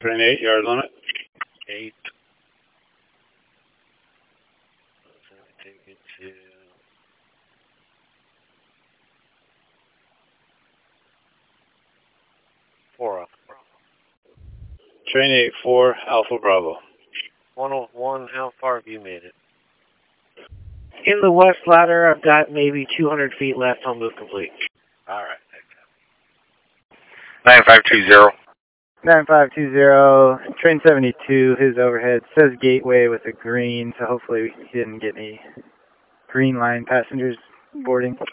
Train 8, yard limit. 8. So take it to 4 Alpha Bravo. Train 8, 4 Alpha Bravo. 101, how far have you made it? In the west ladder, I've got maybe 200 feet left. I'll move complete. All right. 9520. 9520, train 72, his overhead says gateway with a green, so hopefully he didn't get any green line passengers boarding.